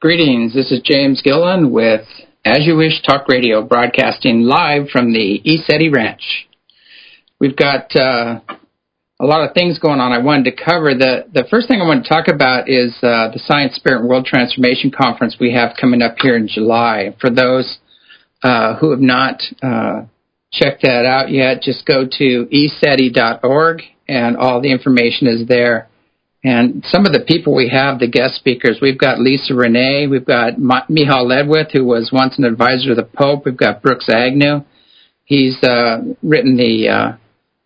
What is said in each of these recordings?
Greetings, this is James Gillen with As You Wish Talk Radio, broadcasting live from the ECETI Ranch. We've got a lot of things going on I wanted to cover. The first thing I want to talk about is the Science, Spirit, and World Transformation Conference we have coming up here in July. For those who have not checked that out yet, just go to eceti.org, and all the information is there. And some of the people we have, the guest speakers, we've got Lisa Renee, we've got Michal Ledwith, who was once an advisor to the Pope. We've got Brooks Agnew. He's written the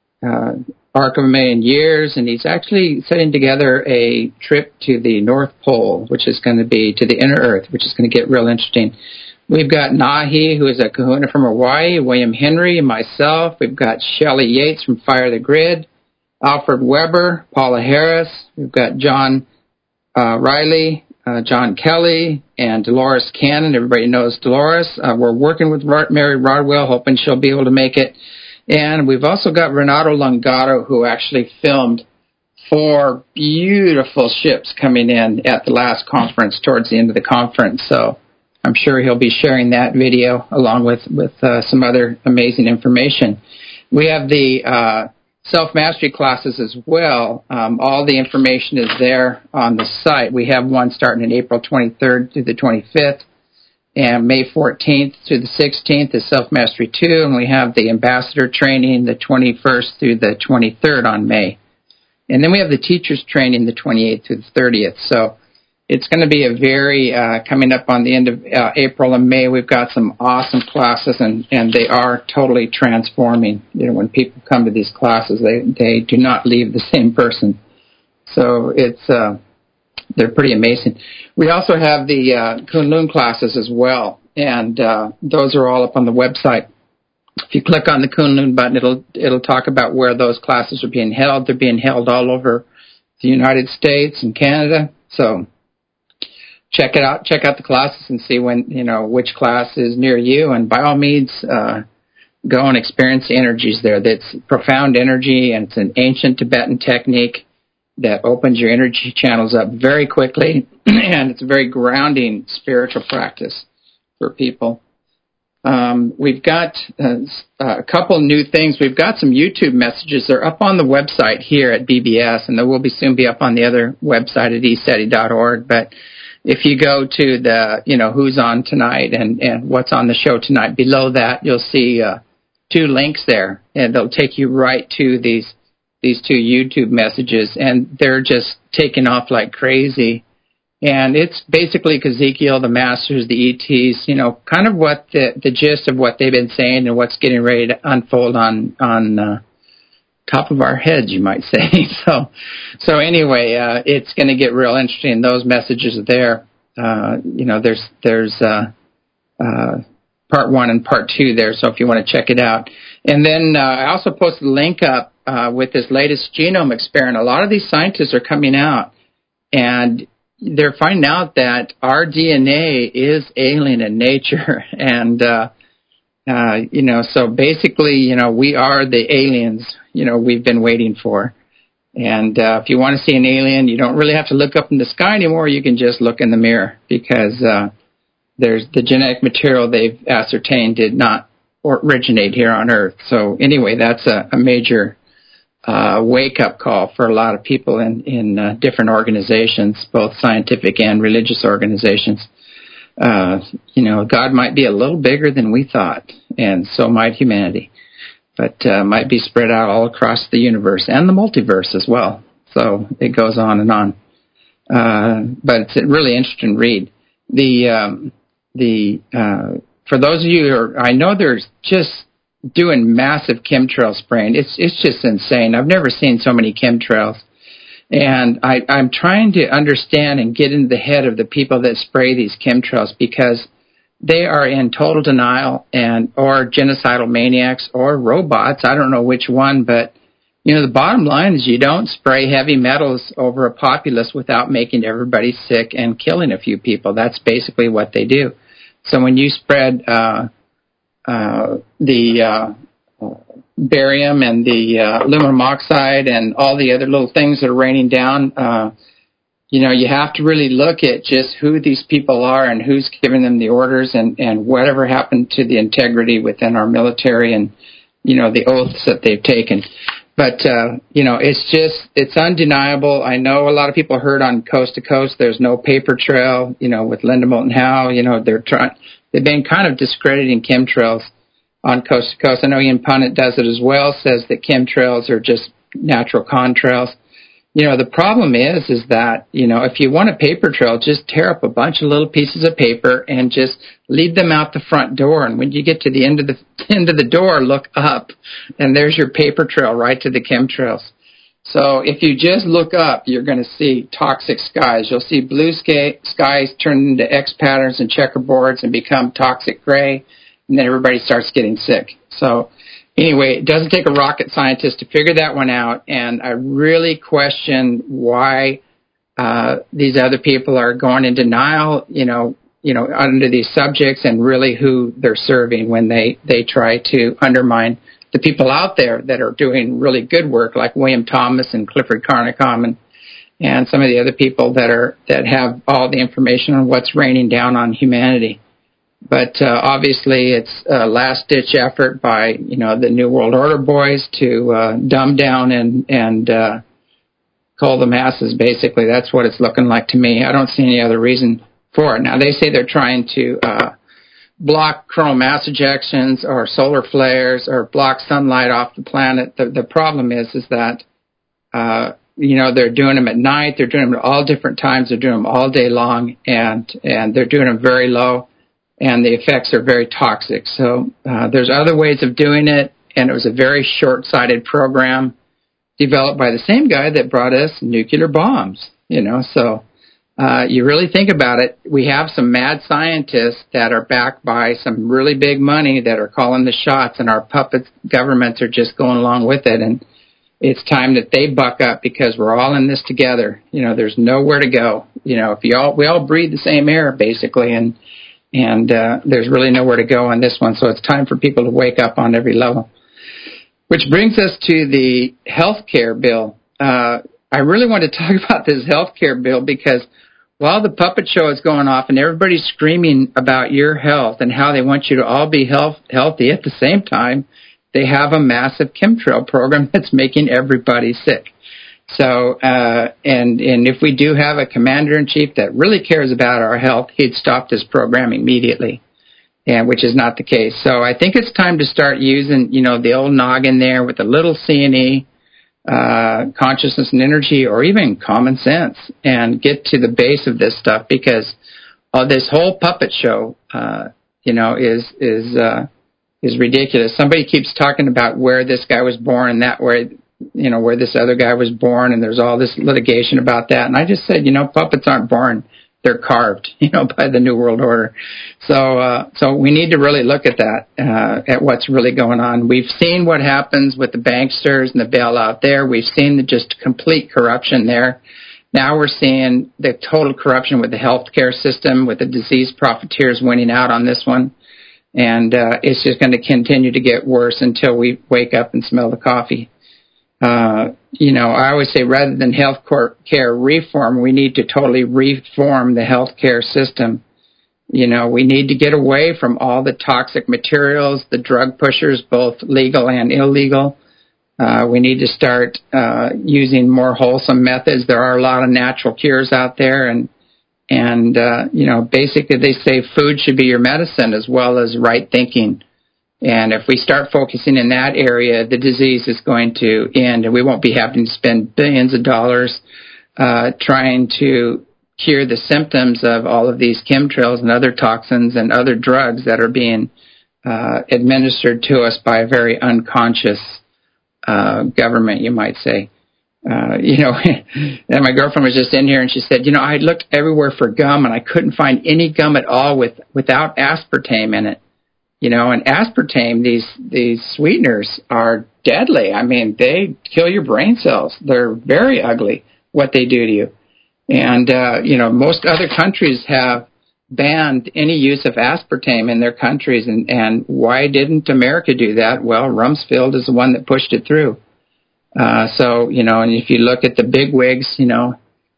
Arc of a Million Years, and he's actually setting together a trip to the North Pole, which is going to be to the inner Earth, which is going to get real interesting. We've got Nahi, who is a kahuna from Hawaii, William Henry, and myself. We've got Shelley Yates from Fire the Grid, Alfred Weber, Paula Harris. We've got John Riley, John Kelly, and Dolores Cannon. Everybody knows Dolores. We're working with Mary Rodwell, hoping she'll be able to make it. And we've also got Renato Lungato, who actually filmed 4 beautiful ships coming in at the last conference, towards the end of the conference. So I'm sure he'll be sharing that video along with some other amazing information. We have the self-mastery classes as well. All the information is there on the site. We have one starting in April 23rd through the 25th, and May 14th through the 16th is Self-Mastery 2, and we have the Ambassador Training the 21st through the 23rd on May. And then we have the Teachers Training the 28th through the 30th. So it's going to be a very, coming up on the end of April and May, we've got some awesome classes, and they are totally transforming. You know, when people come to these classes, they do not leave the same person. So they're pretty amazing. We also have the Kunlun classes as well, and those are all up on the website. If you click on the Kunlun button, it'll talk about where those classes are being held. They're being held all over the United States and Canada. So check it out. Check out the classes and see which class is near you. And by all means, go and experience the energies there. That's profound energy, and it's an ancient Tibetan technique that opens your energy channels up very quickly, and it's a very grounding spiritual practice for people. We've got a couple new things. We've got some YouTube messages. They're up on the website here at BBS, and they will soon be up on the other website at eceti.org. But if you go to the, who's on tonight and what's on the show tonight, below that you'll see 2 links there, and they'll take you right to these 2 YouTube messages, and they're just taking off like crazy. And it's basically Ezekiel, the Masters, the ETs, kind of what the gist of what they've been saying and what's getting ready to unfold on top of our heads, you might say. So anyway, it's going to get real interesting. Those messages are there. There's part 1 and part 2 there, so if you want to check it out. And then I also posted a link up with this latest genome experiment. A lot of these scientists are coming out, and they're finding out that our DNA is alien in nature. And, so basically, we are the aliens, we've been waiting for. And if you want to see an alien, you don't really have to look up in the sky anymore. You can just look in the mirror, because there's the genetic material they've ascertained did not originate here on Earth. So anyway, that's a major wake-up call for a lot of people in different organizations, both scientific and religious organizations. God might be a little bigger than we thought, and so might humanity, but might be spread out all across the universe and the multiverse as well. So it goes on and on. But it's a really interesting read. For those of you I know there's just doing massive chemtrail spraying. It's just insane. I've never seen so many chemtrails. And I'm trying to understand and get into the head of the people that spray these chemtrails, because they are in total denial or genocidal maniacs or robots. I don't know which one, but the bottom line is you don't spray heavy metals over a populace without making everybody sick and killing a few people. That's basically what they do. So when you spread the barium and the aluminum oxide and all the other little things that are raining down you have to really look at just who these people are and who's giving them the orders and whatever happened to the integrity within our military and, the oaths that they've taken. But, it's undeniable. I know a lot of people heard on Coast to Coast there's no paper trail, with Linda Moulton Howe, they've been kind of discrediting chemtrails on Coast to Coast. I know Ian Punnett does it as well, says that chemtrails are just natural contrails. The problem is that, if you want a paper trail, just tear up a bunch of little pieces of paper and just leave them out the front door. And when you get to the end of the door, look up, and there's your paper trail right to the chemtrails. So if you just look up, you're going to see toxic skies. You'll see blue skies turn into X patterns and checkerboards and become toxic gray, and then everybody starts getting sick. So anyway, it doesn't take a rocket scientist to figure that one out, and I really question why these other people are going in denial, under these subjects and really who they're serving when they try to undermine the people out there that are doing really good work, like William Thomas and Clifford Carnicom and some of the other people that have all the information on what's raining down on humanity. But obviously, it's a last-ditch effort by the New World Order boys to dumb down and cull the masses. Basically, that's what it's looking like to me. I don't see any other reason for it. Now, they say they're trying to block coronal mass ejections or solar flares or block sunlight off the planet. The problem is that they're doing them at night. They're doing them at all different times. They're doing them all day long, and they're doing them very low. And the effects are very toxic. So there's other ways of doing it, and it was a very short-sighted program developed by the same guy that brought us nuclear bombs, So you really think about it, we have some mad scientists that are backed by some really big money that are calling the shots, and our puppet governments are just going along with it. And it's time that they buck up because we're all in this together. There's nowhere to go. We all breathe the same air, basically, and there's really nowhere to go on this one. So it's time for people to wake up on every level. Which brings us to the health care bill. I really want to talk about this health care bill because while the puppet show is going off and everybody's screaming about your health and how they want you to all be healthy, at the same time, they have a massive chemtrail program that's making everybody sick. So, and if we do have a commander-in-chief that really cares about our health, he'd stop this program immediately, which is not the case. So I think it's time to start using, the old noggin there with a little C&E, consciousness and energy, or even common sense, and get to the base of this stuff because this whole puppet show, is ridiculous. Somebody keeps talking about where this guy was born and where this other guy was born, and there's all this litigation about that. And I just said, puppets aren't born. They're carved, by the New World Order. So we need to really look at that, at what's really going on. We've seen what happens with the banksters and the bailout there. We've seen the just complete corruption there. Now we're seeing the total corruption with the healthcare system, with the disease profiteers winning out on this one. And it's just going to continue to get worse until we wake up and smell the coffee. I always say rather than health care reform, we need to totally reform the healthcare system. We need to get away from all the toxic materials, the drug pushers, both legal and illegal. We need to start using more wholesome methods. There are a lot of natural cures out there, and basically they say food should be your medicine as well as right thinking. And if we start focusing in that area, the disease is going to end, and we won't be having to spend billions of dollars trying to cure the symptoms of all of these chemtrails and other toxins and other drugs that are being administered to us by a very unconscious government, you might say. And my girlfriend was just in here, and she said, I looked everywhere for gum, and I couldn't find any gum at all without aspartame in it. And aspartame, these sweeteners are deadly. I mean, they kill your brain cells. They're very ugly, what they do to you. And, most other countries have banned any use of aspartame in their countries. And why didn't America do that? Well, Rumsfeld is the one that pushed it through. And if you look at the bigwigs,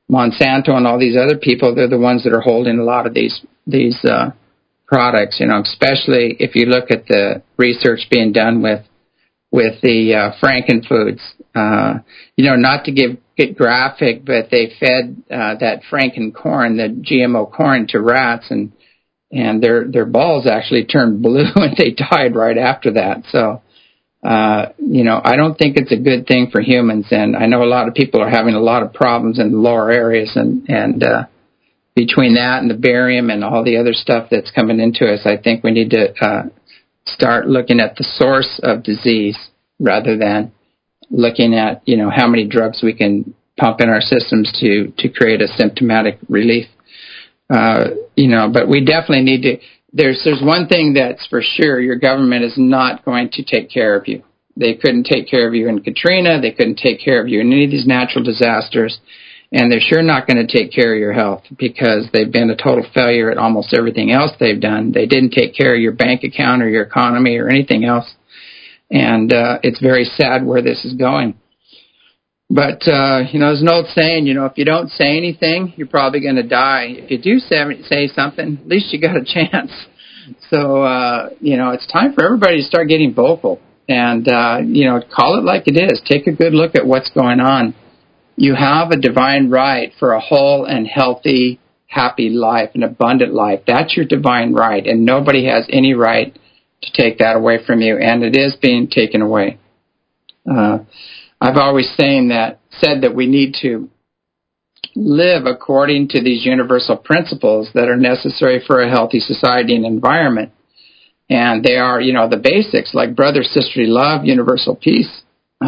Monsanto and all these other people, they're the ones that are holding a lot of these products, you know, especially if you look at the research being done with the Frankenfoods. You know, not to get graphic, but they fed that Franken corn, the GMO corn, to rats, and their balls actually turned blue and they died right after that. So, you know, I don't think it's a good thing for humans, and I know a lot of people are having a lot of problems in the lower areas, and between that and the barium and all the other stuff that's coming into us, I think we need to start looking at the source of disease rather than looking at, you know, how many drugs we can pump in our systems to create a symptomatic relief. You know, but we definitely need to. There's one thing that's for sure: your government is not going to take care of you. They couldn't take care of you in Katrina. They couldn't take care of you in any of these natural disasters. And they're sure not going to take care of your health because they've been a total failure at almost everything else they've done. They didn't take care of your bank account or your economy or anything else. And it's very sad where this is going. But, you know, there's an old saying, you know, if you don't say anything, you're probably going to die. If you do say something, at least you got a chance. So, you know, it's time for everybody to start getting vocal and, you know, call it like it is. Take a good look at what's going on. You have a divine right for a whole and healthy, happy life, an abundant life. That's your divine right, and nobody has any right to take that away from you, and it is being taken away. I've always said that we need to live according to these universal principles that are necessary for a healthy society and environment. And they are, you know, the basics like brother, sisterly love, universal peace,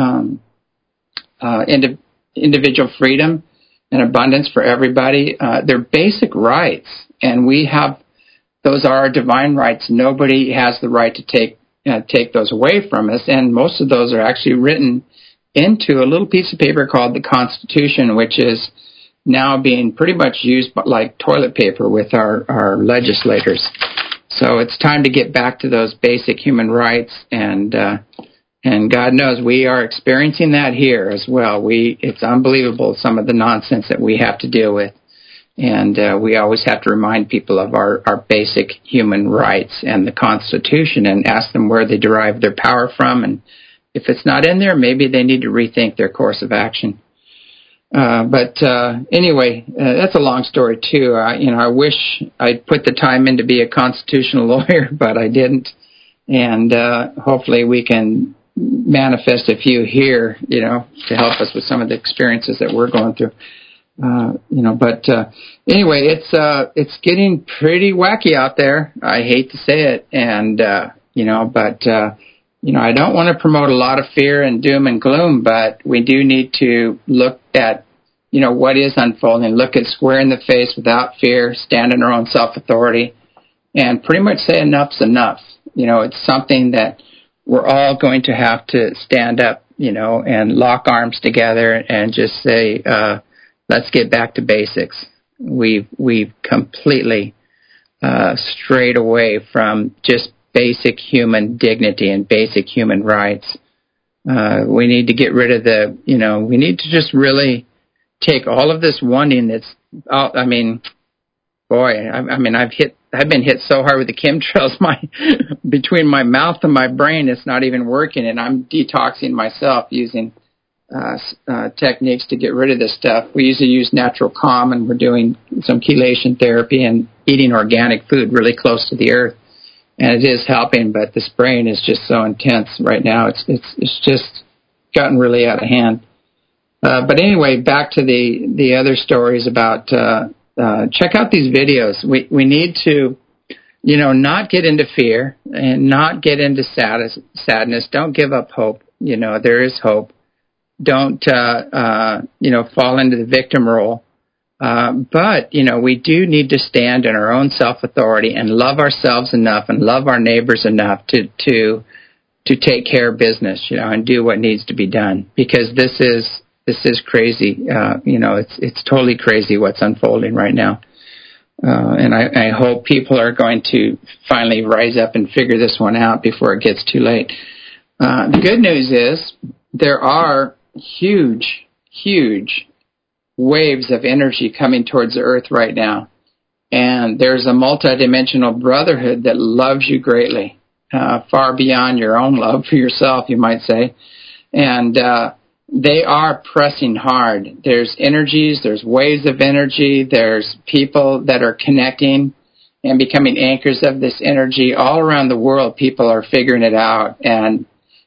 individual freedom and abundance for everybody. They're basic rights, and we have those are our divine rights. Nobody has the right to take those away from us, and most of those are actually written into a little piece of paper called the Constitution, which is now being pretty much used like toilet paper with our legislators. So it's time to get back to those basic human rights, and God knows we are experiencing that here as well. It's unbelievable some of the nonsense that we have to deal with, and we always have to remind people of our basic human rights and the Constitution and ask them where they derive their power from, and if it's not in there, maybe they need to rethink their course of action. But anyway, that's a long story too. I wish I'd put the time in to be a constitutional lawyer, but I didn't. And hopefully we can manifest a few here, to help us with some of the experiences that we're going through. But anyway, it's getting pretty wacky out there. I hate to say it, and I don't want to promote a lot of fear and doom and gloom, but we do need to look at, what is unfolding, look it square in the face without fear, stand in our own self-authority, and pretty much say enough's enough. It's something that we're all going to have to stand up, and lock arms together and just say, let's get back to basics. We've completely strayed away from just basic human dignity and basic human rights. We need to get rid of we need to just really take all of this wanting that's, I've been hit so hard with the chemtrails, between my mouth and my brain, it's not even working, and I'm detoxing myself using techniques to get rid of this stuff. We usually use natural calm, and we're doing some chelation therapy and eating organic food really close to the earth. And it is helping, but this brain is just so intense right now. It's just gotten really out of hand. But anyway, back to the other stories about check out these videos. We need to, not get into fear and not get into sadness. Don't give up hope. There is hope. Don't fall into the victim role. But we do need to stand in our own self-authority and love ourselves enough and love our neighbors enough to take care of business, and do what needs to be done, because this is crazy. It's totally crazy what's unfolding right now. And I hope people are going to finally rise up and figure this one out before it gets too late. The good news is there are huge waves of energy coming towards the earth right now. And there's a multidimensional brotherhood that loves you greatly, far beyond your own love for yourself, you might say. And they are pressing hard. There's energies, there's waves of energy, there's people that are connecting and becoming anchors of this energy. All around the world, people are figuring it out. And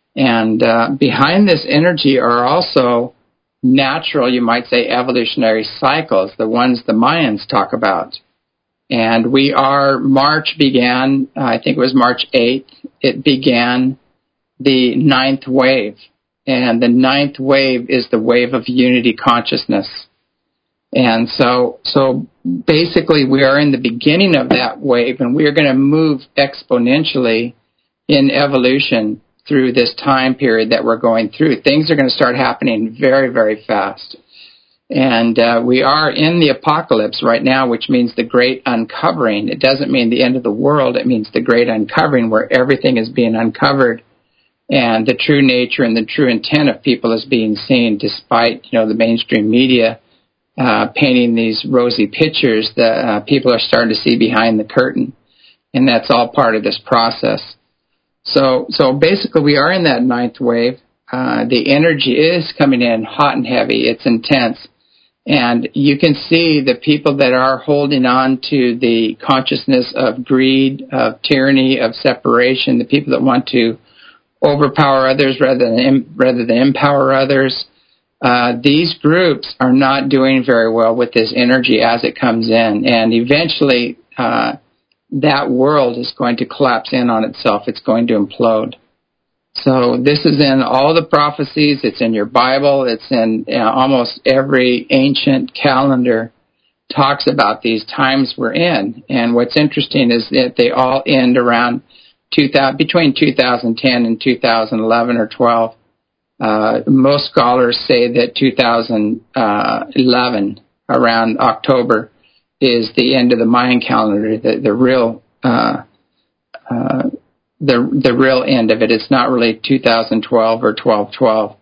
behind this energy are also natural, you might say, evolutionary cycles, the ones the Mayans talk about. And March began, I think it was March 8th, it began the 9th wave. And the 9th wave is the wave of unity consciousness. And so basically we are in the beginning of that wave, and we are going to move exponentially in evolution through this time period that we're going through. Things are going to start happening very, very fast. And we are in the apocalypse right now, which means the great uncovering. It doesn't mean the end of the world. It means the great uncovering, where everything is being uncovered and the true nature and the true intent of people is being seen, despite, the mainstream media painting these rosy pictures that people are starting to see behind the curtain. And that's all part of this process. So basically we are in that 9th wave. The energy is coming in hot and heavy. It's intense. And you can see the people that are holding on to the consciousness of greed, of tyranny, of separation, the people that want to overpower others rather than empower others. These groups are not doing very well with this energy as it comes in. And eventually that world is going to collapse in on itself. It's going to implode. So this is in all the prophecies. It's in your Bible. It's in almost every ancient calendar talks about these times we're in. And what's interesting is that they all end around between 2010 and 2011 or 12. Most scholars say that 2011, around October, is the end of the Mayan calendar, the real end of it. It's not really 2012 or 1212.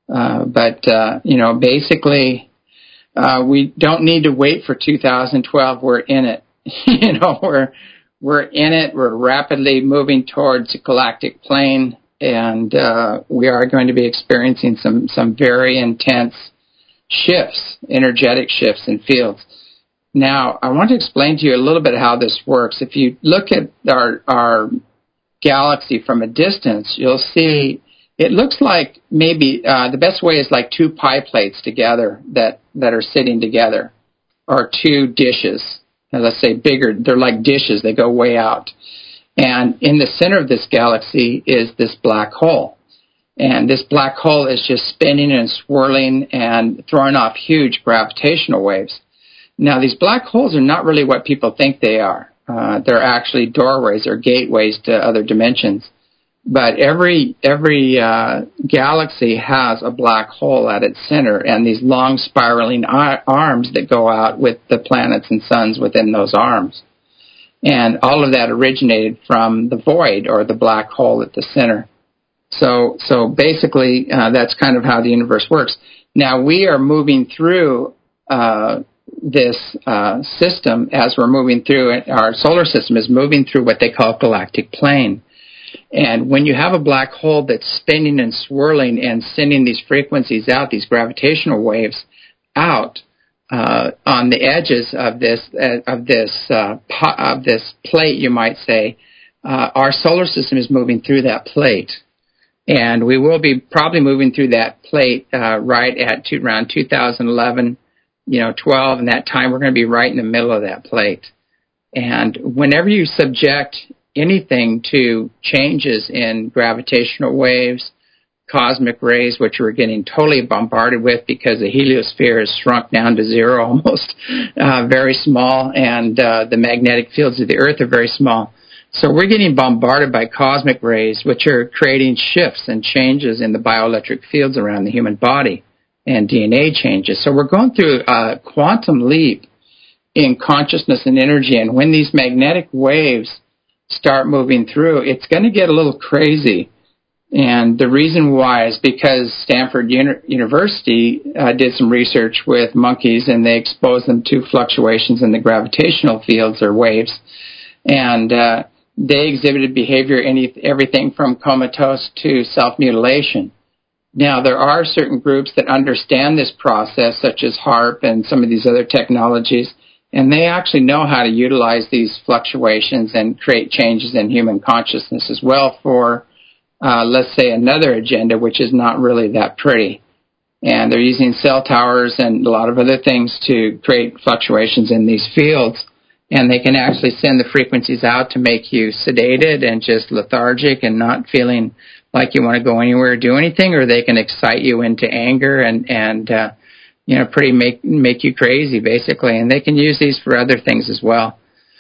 Basically, we don't need to wait for 2012. We're in it. We're in it. We're rapidly moving towards a galactic plane, and we are going to be experiencing some very intense shifts, energetic shifts in fields. Now, I want to explain to you a little bit how this works. If you look at our galaxy from a distance, you'll see it looks like maybe the best way is like two pie plates together that are sitting together, or two dishes. And let's say bigger, they're like dishes, they go way out. And in the center of this galaxy is this black hole. And this black hole is just spinning and swirling and throwing off huge gravitational waves. Now, these black holes are not really what people think they are. They're actually doorways or gateways to other dimensions. But every galaxy has a black hole at its center, and these long spiraling arms that go out with the planets and suns within those arms. And all of that originated from the void, or the black hole at the center. So basically, that's kind of how the universe works. Now, we are moving through this system as we're moving through it. Our solar system is moving through what they call galactic plane. And when you have a black hole that's spinning and swirling and sending these frequencies out, these gravitational waves out on the edges of this plate, you might say, our solar system is moving through that plate. And we will be probably moving through that plate right at around 2011, 12, and that time we're going to be right in the middle of that plate. And whenever you subject anything to changes in gravitational waves, cosmic rays, which we're getting totally bombarded with because the heliosphere has shrunk down to zero almost, very small, and the magnetic fields of the Earth are very small. So we're getting bombarded by cosmic rays, which are creating shifts and changes in the bioelectric fields around the human body and DNA changes. So we're going through a quantum leap in consciousness and energy, and when these magnetic waves start moving through, it's going to get a little crazy. And the reason why is because Stanford University did some research with monkeys, and they exposed them to fluctuations in the gravitational fields or waves. And they exhibited behavior everything from comatose to self-mutilation. Now, there are certain groups that understand this process, such as HAARP and some of these other technologies, and they actually know how to utilize these fluctuations and create changes in human consciousness as well for, let's say, another agenda, which is not really that pretty. And they're using cell towers and a lot of other things to create fluctuations in these fields. And they can actually send the frequencies out to make you sedated and just lethargic and not feeling like you want to go anywhere or do anything, or they can excite you into anger and pretty make you crazy, basically. And they can use these for other things as well.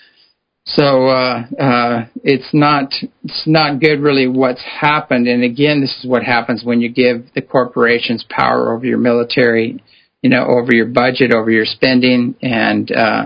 So it's not good, really, what's happened. And again, this is what happens when you give the corporations power over your military, over your budget, over your spending, and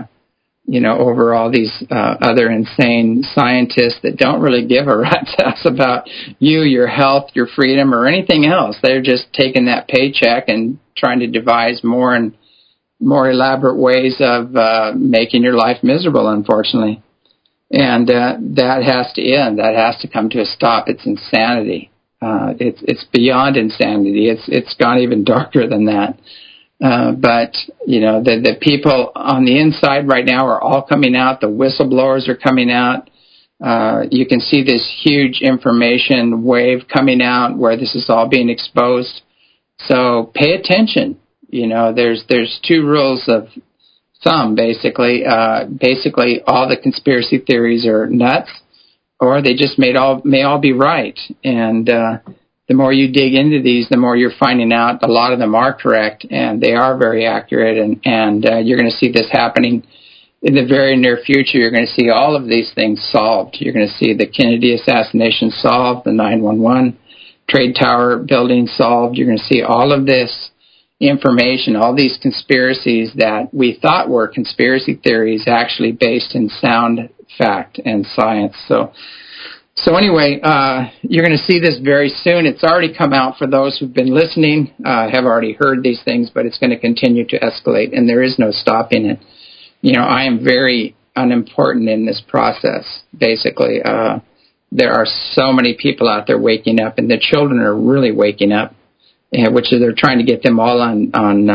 over all these other insane scientists that don't really give a rat's ass about you, your health, your freedom, or anything else. They're just taking that paycheck and trying to devise more and more elaborate ways of making your life miserable, unfortunately. And that has to end. That has to come to a stop. It's insanity. It's beyond insanity. It's gone even darker than that. But the people on the inside right now are all coming out. The whistleblowers are coming out. You can see this huge information wave coming out where this is all being exposed. So pay attention. There's two rules of thumb, basically. Basically, all the conspiracy theories are nuts, or they just may all be right. And the more you dig into these, the more you're finding out a lot of them are correct, and they are very accurate, and you're going to see this happening in the very near future. You're going to see all of these things solved. You're going to see the Kennedy assassination solved, the 9/11 trade tower building solved. You're going to see all of this information, all these conspiracies that we thought were conspiracy theories actually based in sound fact and science. So anyway, you're going to see this very soon. It's already come out for those who've been listening, have already heard these things, but it's going to continue to escalate, and there is no stopping it. I am very unimportant in this process, basically. There are so many people out there waking up, and the children are really waking up, which is they're trying to get them all on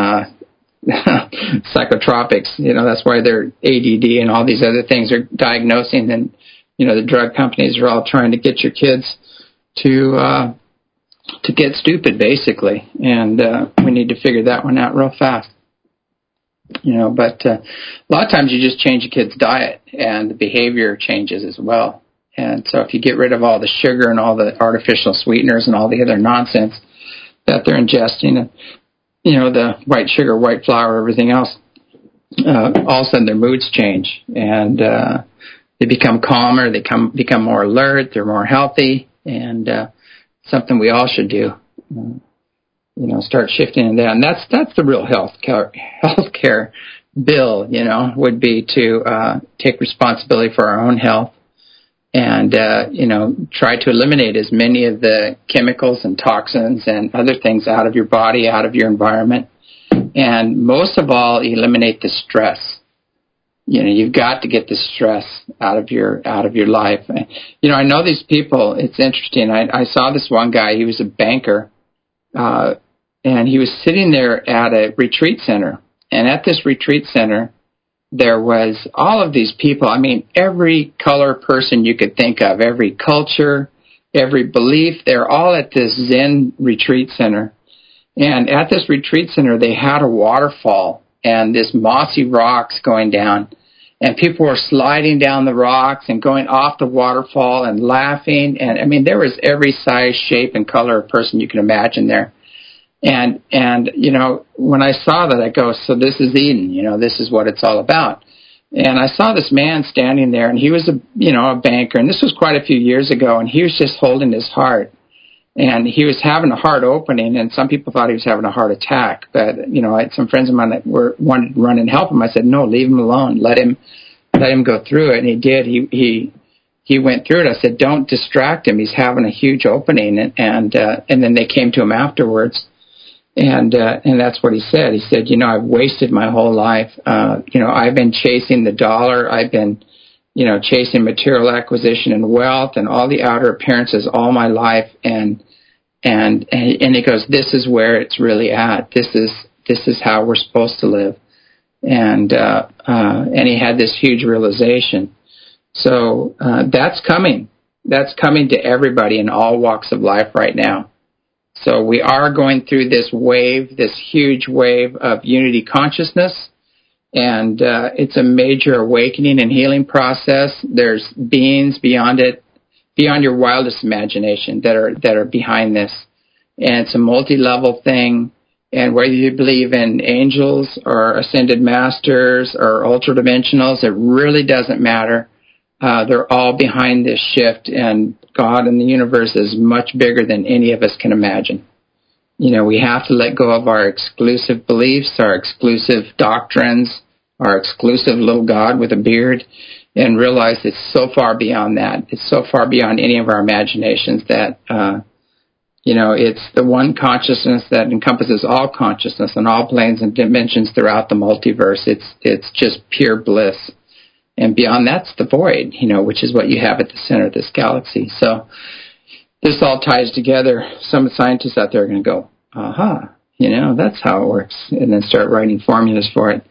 psychotropics. That's why they're ADD and all these other things are diagnosing, and the drug companies are all trying to get your kids to get stupid, basically, and we need to figure that one out real fast. But a lot of times you just change a kid's diet, and the behavior changes as well. And so if you get rid of all the sugar and all the artificial sweeteners and all the other nonsense that they're ingesting, and the white sugar, white flour, everything else, all of a sudden their moods change, and they become calmer, they become more alert, they're more healthy, and something we all should do. Start shifting in that. And that's the real healthcare bill, would be to take responsibility for our own health and, try to eliminate as many of the chemicals and toxins and other things out of your body, out of your environment. And most of all, eliminate the stress. You've got to get the stress out of your life. I know these people. It's interesting. I saw this one guy. He was a banker, and he was sitting there at a retreat center. And at this retreat center, there was all of these people. I mean, every color person you could think of, every culture, every belief. They're all at this Zen retreat center. And at this retreat center, they had a waterfall and this mossy rocks going down. And people were sliding down the rocks and going off the waterfall and laughing. And, I mean, there was every size, shape, and color of person you can imagine there. And when I saw that, I go, so this is Eden. This is what it's all about. And I saw this man standing there, and he was a banker. And this was quite a few years ago, and he was just holding his heart. And he was having a heart opening, and some people thought he was having a heart attack. But, I had some friends of mine that wanted to run and help him. I said, no, leave him alone. Let him go through it. And he did. He he went through it. I said, don't distract him. He's having a huge opening. And then they came to him afterwards. And that's what he said. He said, I've wasted my whole life. I've been chasing the dollar. I've been, chasing material acquisition and wealth and all the outer appearances all my life. And he goes, this is where it's really at. This is how we're supposed to live. And he had this huge realization. So that's coming. That's coming to everybody in all walks of life right now. So we are going through this wave, this huge wave of unity consciousness, and it's a major awakening and healing process. There's beings beyond it, beyond your wildest imagination, that are behind this, and it's a multi-level thing. And whether you believe in angels or ascended masters or ultra-dimensionals, it really doesn't matter. They're all behind this shift, and God and the universe is much bigger than any of us can imagine. We have to let go of our exclusive beliefs, our exclusive doctrines, our exclusive little God with a beard, and realize it's so far beyond that. It's so far beyond any of our imaginations that, it's the one consciousness that encompasses all consciousness on all planes and dimensions throughout the multiverse. It's just pure bliss. And beyond that's the void, which is what you have at the center of this galaxy. So this all ties together. Some scientists out there are going to go, aha, that's how it works, and then start writing formulas for it.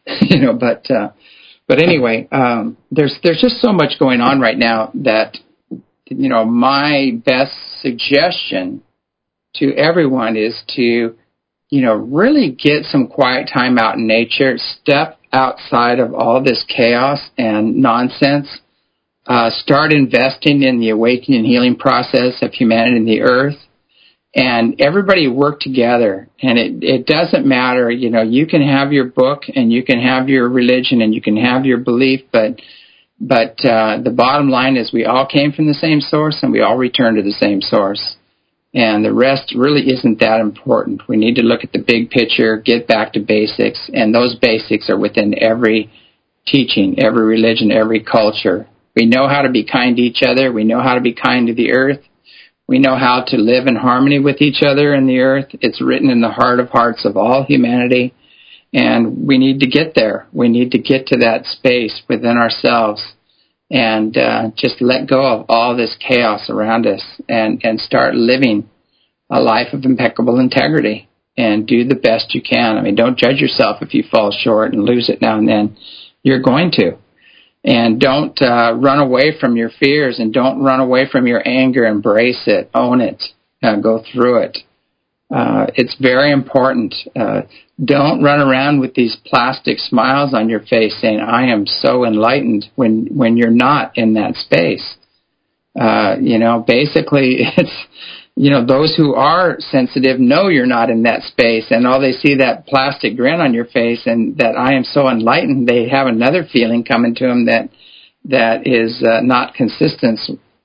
But anyway, there's just so much going on right now that, my best suggestion to everyone is to, really get some quiet time out in nature, step outside of all this chaos and nonsense, start investing in the awakening and healing process of humanity and the earth, and everybody work together. And it doesn't matter, you can have your book and you can have your religion and you can have your belief, but the bottom line is we all came from the same source and we all return to the same source. And the rest really isn't that important. We need to look at the big picture, get back to basics, and those basics are within every teaching, every religion, every culture. We know how to be kind to each other. We know how to be kind to the earth. We know how to live in harmony with each other in the earth. It's written in the heart of hearts of all humanity, and we need to get there. We need to get to that space within ourselves and just let go of all this chaos around us and start living a life of impeccable integrity and do the best you can. I mean, don't judge yourself if you fall short and lose it now and then. You're going to. And don't run away from your fears, and don't run away from your anger. Embrace it. Own it. Go through it. It's very important. Don't run around with these plastic smiles on your face saying, I am so enlightened, when you're not in that space. Basically, it's, those who are sensitive know you're not in that space, and all they see that plastic grin on your face and that I am so enlightened, they have another feeling coming to them that is not consistent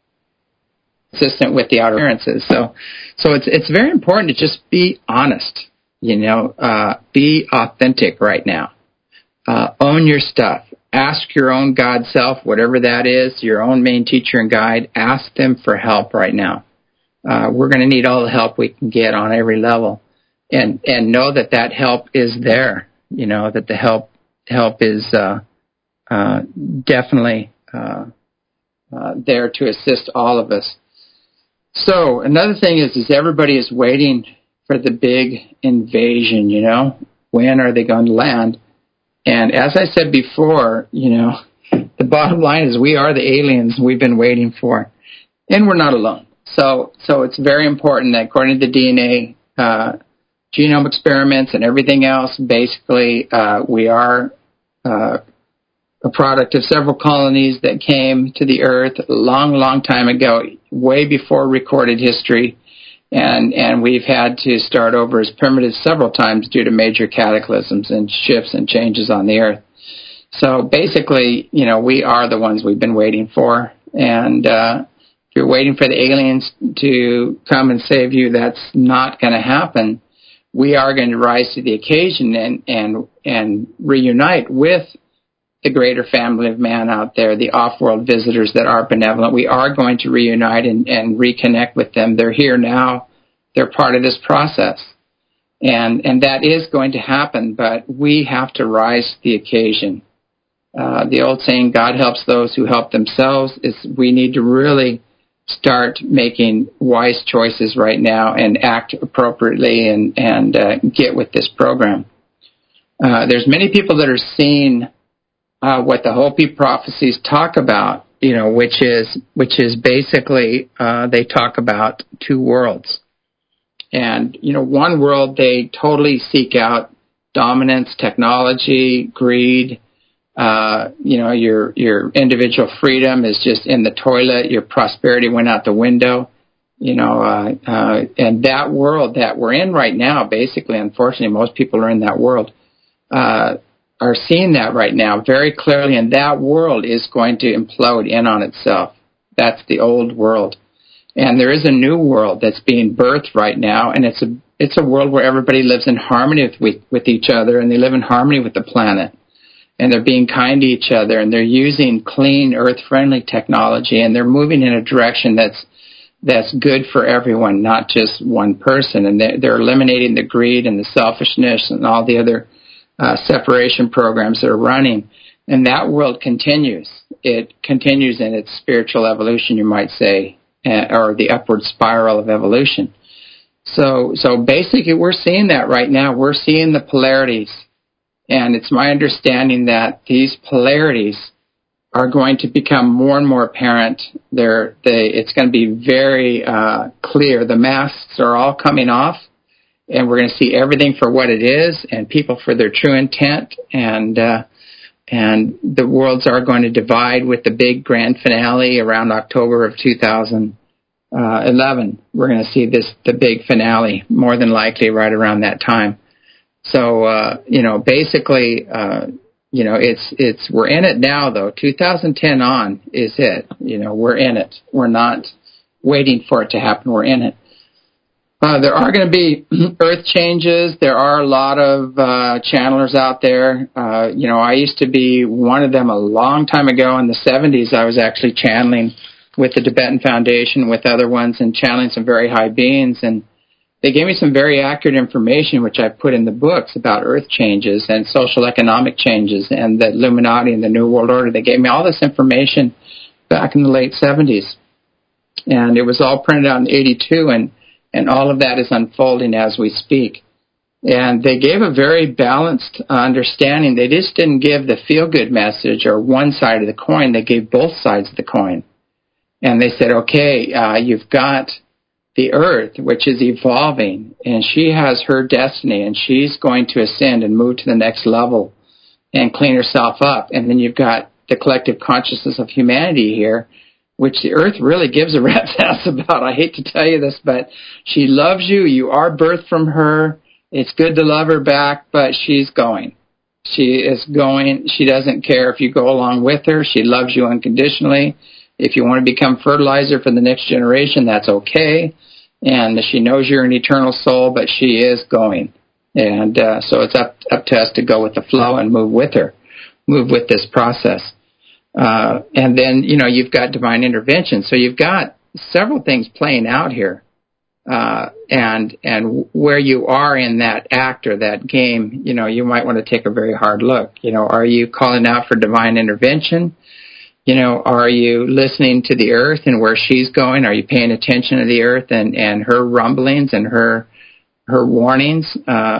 with the outer appearances. So it's very important to just be honest, be authentic right now. Own your stuff. Ask your own God self, whatever that is, your own main teacher and guide. Ask them for help right now. We're going to need all the help we can get on every level, and know that help is there. That the help is definitely there to assist all of us. So another thing is everybody is waiting for the big invasion. When are they going to land? And as I said before, the bottom line is we are the aliens we've been waiting for, and we're not alone. So it's very important that according to the DNA genome experiments and everything else, basically we are a product of several colonies that came to the earth a long, long time ago, way before recorded history, and we've had to start over as primitives several times due to major cataclysms and shifts and changes on the earth. So basically, we are the ones we've been waiting for, and if you're waiting for the aliens to come and save you, that's not going to happen. We are going to rise to the occasion and reunite with the greater family of man out there, the off-world visitors that are benevolent. We are going to reunite and reconnect with them. They're here now. They're part of this process. And that is going to happen, but we have to rise to the occasion. The old saying, God helps those who help themselves, is we need to really start making wise choices right now and act appropriately and get with this program. There's many people that are seeing what the Hopi prophecies talk about, which is basically they talk about two worlds. And, one world, they totally seek out dominance, technology, greed. Your individual freedom is just in the toilet. Your prosperity went out the window. And that world that we're in right now, basically, unfortunately, most people are in that world, are seeing that right now very clearly. And that world is going to implode in on itself. That's the old world. And there is a new world that's being birthed right now, and it's a world where everybody lives in harmony with each other, and they live in harmony with the planet, and they're being kind to each other, and they're using clean, earth-friendly technology, and they're moving in a direction that's good for everyone, not just one person. And they're eliminating the greed and the selfishness and all the other separation programs that are running. And that world continues. It continues in its spiritual evolution, you might say, or the upward spiral of evolution. So basically we're seeing that right now. We're seeing the polarities. And it's my understanding that these polarities are going to become more and more apparent. It's going to be very clear. The masks are all coming off, and we're going to see everything for what it is and people for their true intent. And the worlds are going to divide with the big grand finale around October of 2011. We're going to see the big finale, more than likely right around that time. So, basically, it's we're in it now, though. 2010 on is it. We're in it. We're not waiting for it to happen. We're in it. There are going to be earth changes. There are a lot of channelers out there. I used to be one of them a long time ago in the 70s. I was actually channeling with the Tibetan Foundation, with other ones, and channeling some very high beings. And they gave me some very accurate information, which I put in the books, about earth changes and social economic changes and the Illuminati and the New World Order. They gave me all this information back in the late 70s. And it was all printed out in 82, and all of that is unfolding as we speak. And they gave a very balanced understanding. They just didn't give the feel-good message or one side of the coin. They gave both sides of the coin. And they said, okay, you've got the earth, which is evolving, and she has her destiny, and she's going to ascend and move to the next level and clean herself up. And then you've got the collective consciousness of humanity here, which the earth really gives a rat's ass about. I hate to tell you this, but she loves you. You are birthed from her. It's good to love her back, but she's going. She is going. She doesn't care if you go along with her. She loves you unconditionally. If you want to become fertilizer for the next generation, that's okay. And she knows you're an eternal soul, but she is going. And so it's up to us to go with the flow and move with her, move with this process. And then, you've got divine intervention. So you've got several things playing out here. And where you are in that act or that game, you might want to take a very hard look. Are you calling out for divine intervention? Are you listening to the earth and where she's going? Are you paying attention to the earth and her rumblings and her warnings?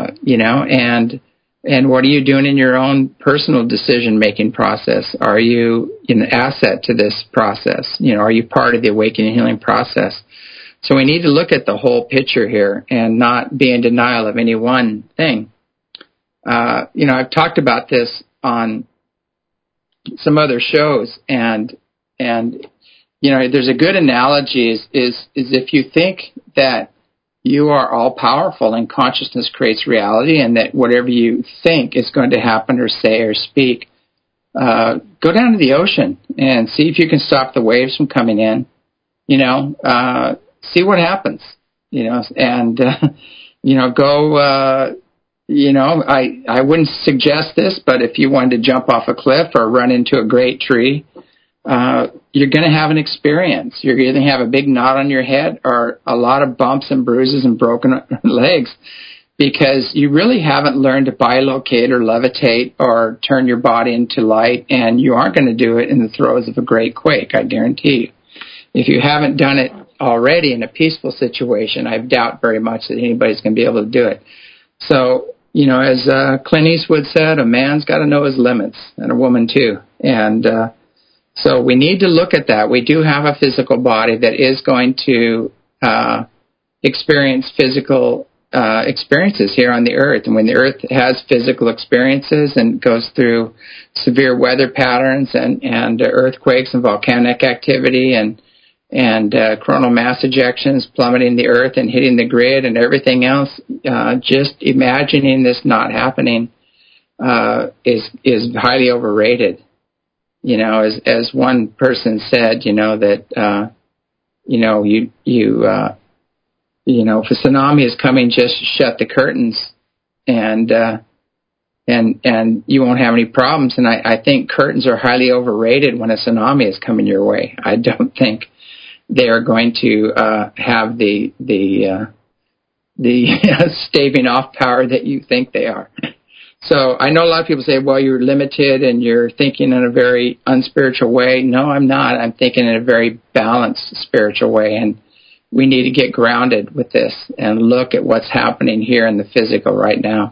And what are you doing in your own personal decision-making process? Are you an asset to this process? Are you part of the awakening healing process? So we need to look at the whole picture here and not be in denial of any one thing. I've talked about this on some other shows, and there's a good analogy is if you think that you are all powerful and consciousness creates reality, and that whatever you think is going to happen or say or speak, go down to the ocean and see if you can stop the waves from coming in. See what happens. And go I wouldn't suggest this, but if you wanted to jump off a cliff or run into a great tree, you're going to have an experience. You're going to have a big knot on your head or a lot of bumps and bruises and broken legs because you really haven't learned to bilocate or levitate or turn your body into light, and you aren't going to do it in the throes of a great quake, I guarantee you. If you haven't done it already in a peaceful situation, I doubt very much that anybody's going to be able to do it. So, as Clint Eastwood said, a man's got to know his limits, and a woman too. And so we need to look at that. We do have a physical body that is going to experience physical experiences here on the earth. And when the earth has physical experiences and goes through severe weather patterns and earthquakes and volcanic activity and coronal mass ejections plummeting the earth and hitting the grid and everything else, just imagining this not happening is highly overrated. As one person said, that if a tsunami is coming, just shut the curtains and you won't have any problems. And I think curtains are highly overrated when a tsunami is coming your way. I don't think they are going to have the staving off power that you think they are. So I know a lot of people say, well, you're limited and you're thinking in a very unspiritual way. No, I'm not. I'm thinking in a very balanced spiritual way. And we need to get grounded with this and look at what's happening here in the physical right now.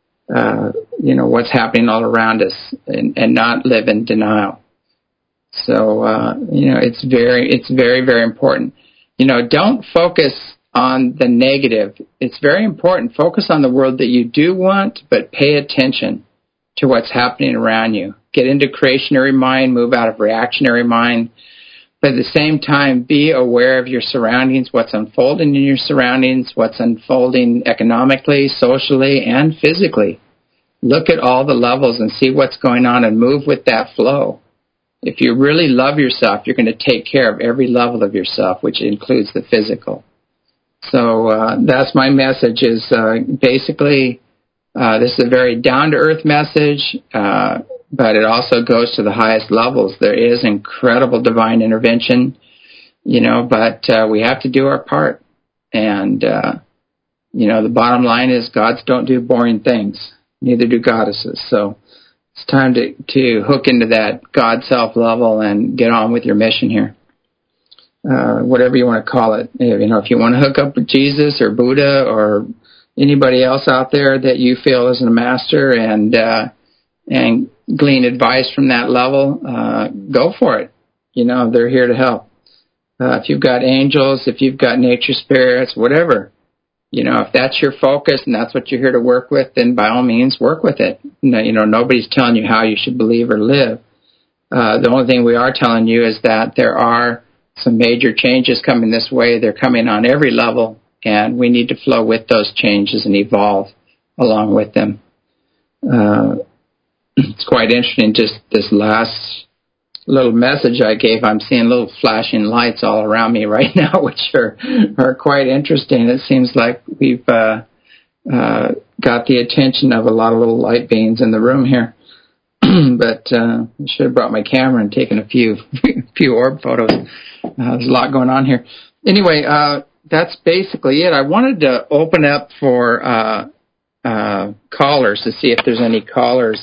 What's happening all around us and not live in denial. So, it's very, very important. Don't focus on the negative. It's very important. Focus on the world that you do want, but pay attention to what's happening around you. Get into creationary mind, move out of reactionary mind. But at the same time, be aware of your surroundings, what's unfolding in your surroundings, what's unfolding economically, socially, and physically. Look at all the levels and see what's going on and move with that flow. If you really love yourself, you're going to take care of every level of yourself, which includes the physical. So that's my message is basically this is a very down-to-earth message, but it also goes to the highest levels. There is incredible divine intervention, but we have to do our part. And, the bottom line is gods don't do boring things. Neither do goddesses. So it's time to hook into that God self level and get on with your mission here. Whatever you want to call it. If you want to hook up with Jesus or Buddha or anybody else out there that you feel is a master and glean advice from that level, go for it. They're here to help. If you've got angels, if you've got nature spirits, whatever, if that's your focus and that's what you're here to work with, then by all means work with it. Nobody's telling you how you should believe or live. The only thing we are telling you is that there are some major changes coming this way. They're coming on every level, and we need to flow with those changes and evolve along with them. It's quite interesting, just this last little message I gave. I'm seeing little flashing lights all around me right now, which are quite interesting. It seems like we've got the attention of a lot of little light beings in the room here. But I should have brought my camera and taken a few orb photos. There's a lot going on here. Anyway, that's basically it. I wanted to open up for callers to see if there's any callers.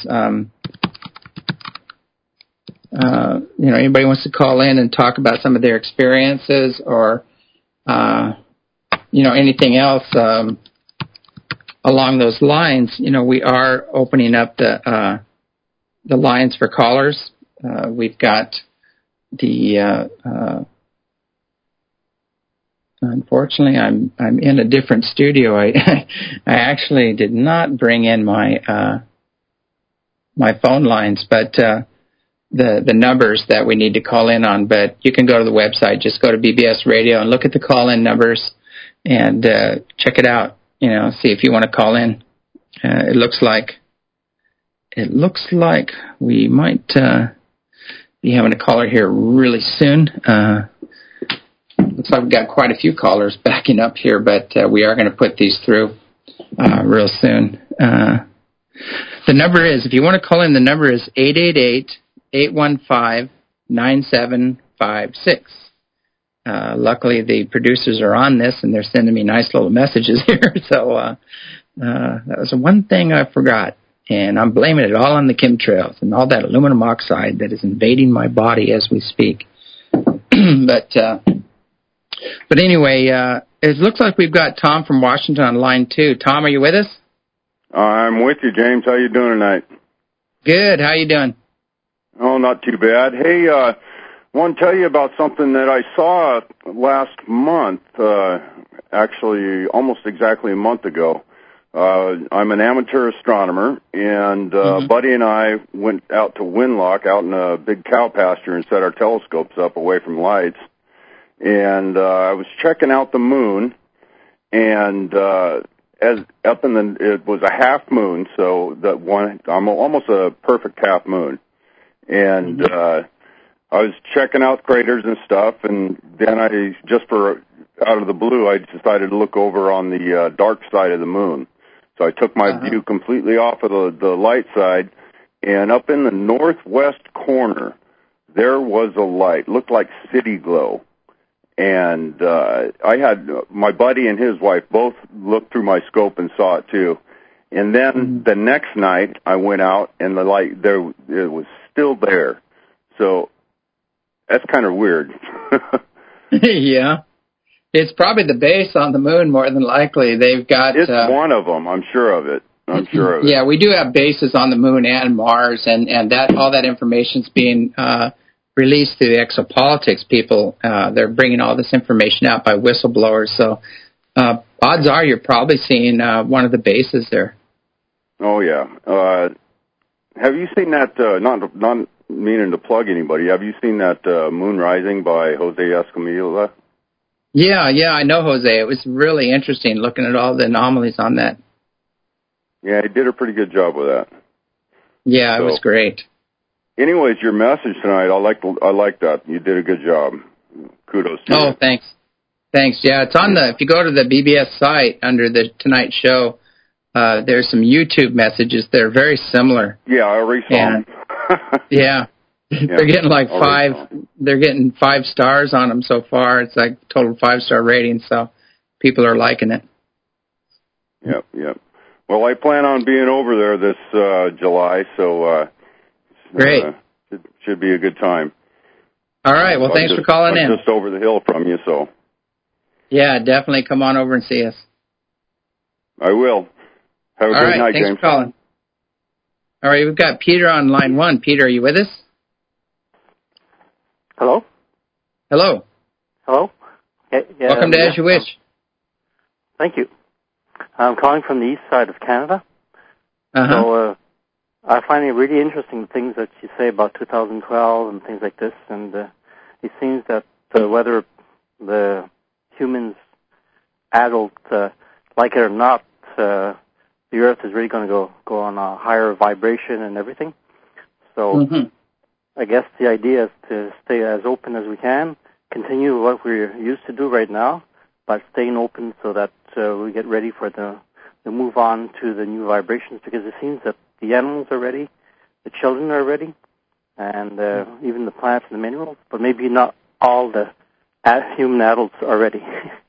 Anybody wants to call in and talk about some of their experiences or, anything else along those lines. We are opening up the lines for callers. We've got the unfortunately I'm in a different studio. I actually did not bring in my my phone lines, but the numbers that we need to call in on. But you can go to the website, just go to BBS Radio and look at the call-in numbers and check it out. See if you want to call in. It looks like we might be having a caller here really soon. Looks like we've got quite a few callers backing up here, but we are going to put these through. real soon. The number is, if you want to call in, the number is 888-815-9756. Luckily, the producers are on this, and they're sending me nice little messages here. So that was one thing I forgot, and I'm blaming it all on the chemtrails and all that aluminum oxide that is invading my body as we speak. But anyway, it looks like we've got Tom from Washington on line 2. Tom, are you with us? I'm with you, James. How you doing tonight? Good. How you doing? Oh, not too bad. Hey, want to tell you about something that I saw last month, actually almost exactly a month ago. I'm an amateur astronomer, and Buddy and I went out to Winlock, out in a big cow pasture, and set our telescopes up away from lights. And I was checking out the moon, and it was a half moon, so I'm almost a perfect half moon. And I was checking out craters and stuff, and then out of the blue, I decided to look over on the dark side of the moon. So I took my view completely off of the light side, and up in the northwest corner, there was a light, looked like city glow. And I had my buddy and his wife both looked through my scope and saw it too. And then the next night I went out and the light it was still there. So that's kind of weird. Yeah. It's probably the base on the moon more than likely. They've got it's one of them, I'm sure of it. Yeah, we do have bases on the moon and Mars, and that all that information's being released to the exopolitics people. They're bringing all this information out by whistleblowers. So odds are you're probably seeing one of the bases there. Oh, yeah. Have you seen that, not meaning to plug anybody, have you seen that Moon Rising by Jose Escamilla? Yeah, I know Jose. It was really interesting looking at all the anomalies on that. Yeah, he did a pretty good job with that. Yeah, it was great. Anyways, your message tonight, I like that. You did a good job. Kudos to you. Oh, thanks. Yeah, it's on if you go to the BBS site under the Tonight Show, there's some YouTube messages that are very similar. Yeah, I already saw them. Yeah. They're getting they're getting 5 stars on them so far. It's like total 5-star rating, so people are liking it. Yep. Well, I plan on being over there this July, so great. It should be a good time. All right. Well, thanks for calling in. I'm just over the hill from you, so. Yeah, definitely come on over and see us. I will. Have a great night, thanks James. For calling. All right, we've got Peter on line 1. Peter, are you with us? Hello? Hello. Yeah, welcome to As You Wish. Thank you. I'm calling from the east side of Canada. So I find it really interesting things that you say about 2012 and things like this. And it seems that whether the humans, adult, like it or not, the Earth is really going to go on a higher vibration and everything. So I guess the idea is to stay as open as we can, continue what we're used to do right now, but staying open so that we get ready for the move on to the new vibrations, because it seems that the animals are ready, the children are ready, and even the plants and the minerals, but maybe not all the human adults are ready.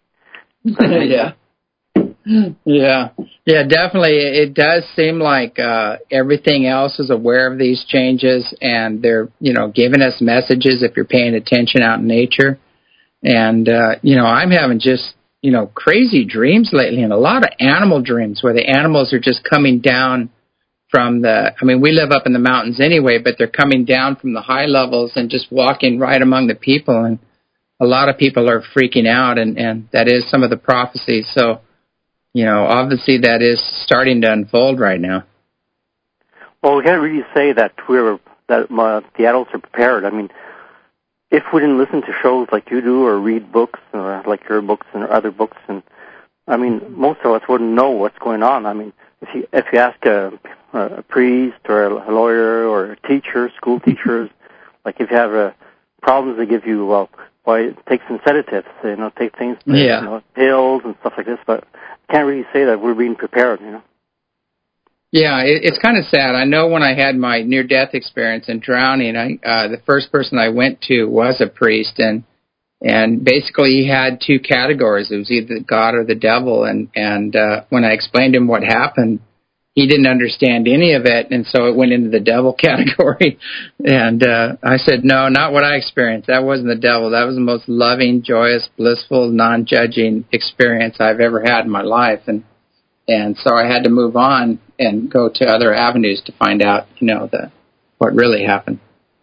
Yeah, definitely. It does seem like everything else is aware of these changes, and they're, giving us messages if you're paying attention out in nature. And, I'm having just, crazy dreams lately, and a lot of animal dreams where the animals are just coming down from we live up in the mountains anyway, but they're coming down from the high levels and just walking right among the people. And a lot of people are freaking out, and that is some of the prophecies. So, obviously that is starting to unfold right now. Well, we can't really say that the adults are prepared. I mean, if we didn't listen to shows like you do or read books like your books and other books, and most of us wouldn't know what's going on. I mean, if you ask a priest or a lawyer or a teacher, school teachers, like if you have problems, they give you take some sedatives, take things, pills and stuff like this, but can't really say that we're being prepared, Yeah, it's kind of sad. I know when I had my near-death experience and drowning, the first person I went to was a priest, and basically he had two categories. It was either God or the devil, and when I explained to him what happened, he didn't understand any of it, and so it went into the devil category. And I said, no, not what I experienced. That wasn't the devil. That was the most loving, joyous, blissful, non-judging experience I've ever had in my life. And so I had to move on and go to other avenues to find out, what really happened.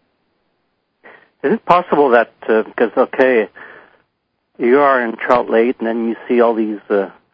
Is it possible that, because, you are in Trout Lake and then you see all these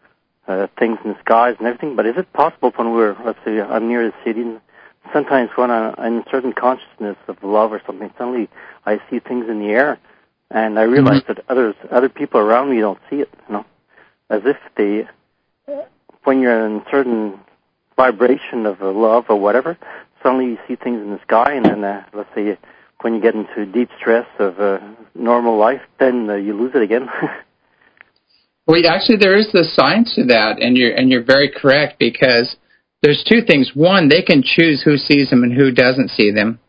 things in the skies and everything, but is it possible when I'm near the city, and sometimes when I'm in a certain consciousness of love or something, suddenly I see things in the air, and I realize that other people around me don't see it, as if when you're in a certain vibration of love or whatever, suddenly you see things in the sky, and then, when you get into deep stress of normal life, then you lose it again. Well, actually, there is the science to that, and you're very correct, because there's two things. One, they can choose who sees them and who doesn't see them.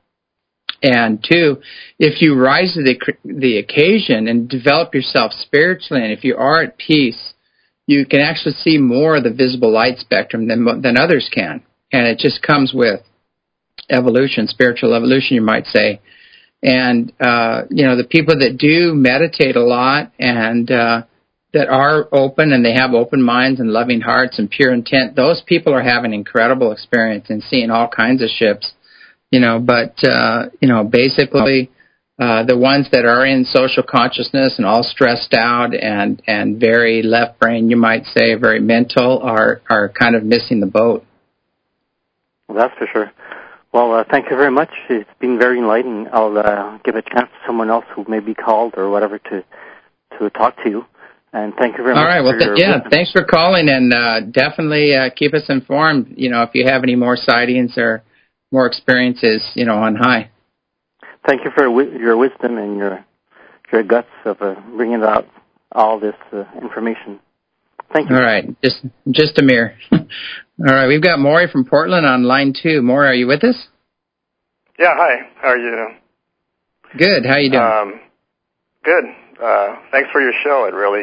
And two, if you rise to the occasion and develop yourself spiritually, and if you are at peace, you can actually see more of the visible light spectrum than others can. And it just comes with evolution, spiritual evolution, you might say. And, the people that do meditate a lot and that are open and they have open minds and loving hearts and pure intent, those people are having incredible experience and seeing all kinds of ships, but basically the ones that are in social consciousness and all stressed out and very left brain, you might say, very mental, are kind of missing the boat. Well, that's for sure. Well, thank you very much. It's been very enlightening. I'll give a chance to someone else who may be called or whatever to talk to you. And thank you very much. All right. Well, thanks for calling, and definitely keep us informed, if you have any more sightings or more experiences, on high. Thank you for your wisdom and your guts of bringing out all this information. Thank you. All right. Just a mirror. All right. We've got Maury from Portland on line 2. Maury, are you with us? Yeah. Hi. How are you? Good. How are you doing? Good. Thanks for your show. It really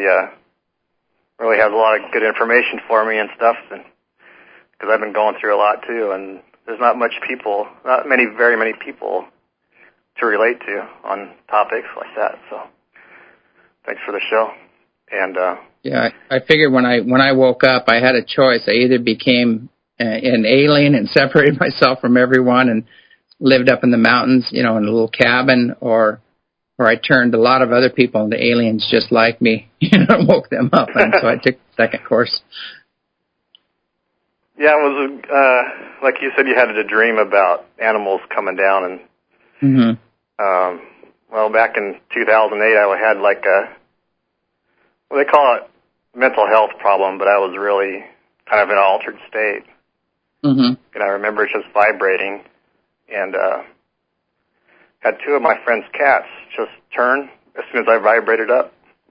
has a lot of good information for me and stuff, because I've been going through a lot too, and there's not very many people to relate to on topics like that. So, thanks for the show. And yeah, I figured when I woke up, I had a choice. I either became an alien and separated myself from everyone and lived up in the mountains, in a little cabin, or I turned a lot of other people into aliens just like me, and woke them up. And so I took the second course. Yeah, it was like you said, you had a dream about animals coming down, and back in 2008, I had they call it mental health problem, but I was really kind of in an altered state. And I remember just vibrating, and had two of my friend's cats just turn as soon as I vibrated up.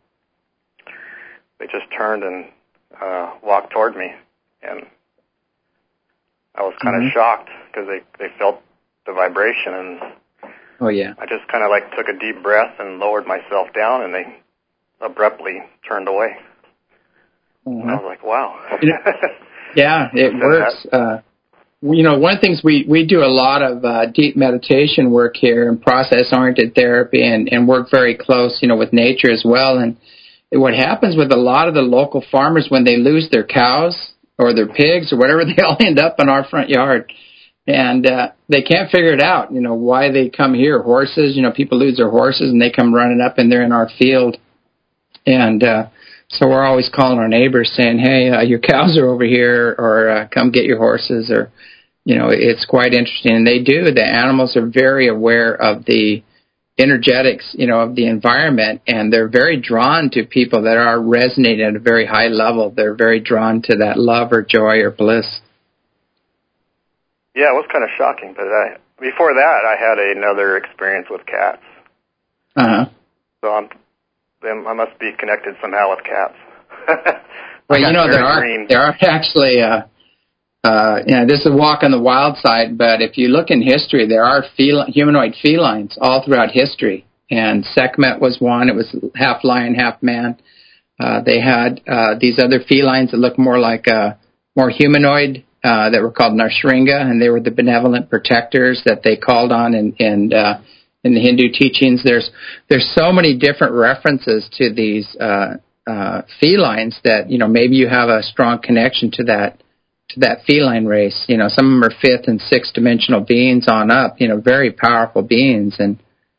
They just turned and walked toward me, and I was kind of shocked because they felt the vibration, and I just kind of took a deep breath and lowered myself down, and they abruptly turned away. And I was like, wow. Yeah, it works. One of the things we do a lot of deep meditation work here and process-oriented therapy and work very close, with nature as well. And what happens with a lot of the local farmers when they lose their cows or their pigs or whatever, they all end up in our front yard. And they can't figure it out, why they come here. Horses, people lose their horses and they come running up and they're in our field. And so we're always calling our neighbors saying, hey, your cows are over here, or come get your horses, or, it's quite interesting. And they do. The animals are very aware of the energetics, of the environment, and they're very drawn to people that are resonating at a very high level. They're very drawn to that love or joy or bliss. Yeah, it was kind of shocking, but before that, I had another experience with cats. Uh-huh. So I must be connected somehow with cats. Well, there are actually, this is a walk on the wild side, but if you look in history, there are humanoid felines all throughout history. And Sekhmet was one. It was half lion, half man. They had these other felines that looked more like more humanoid that were called Narshringa, and they were the benevolent protectors that they called on in the Hindu teachings. There's so many different references to these felines that maybe you have a strong connection to that feline race. Some of them are fifth and sixth dimensional beings on up. Very powerful beings, and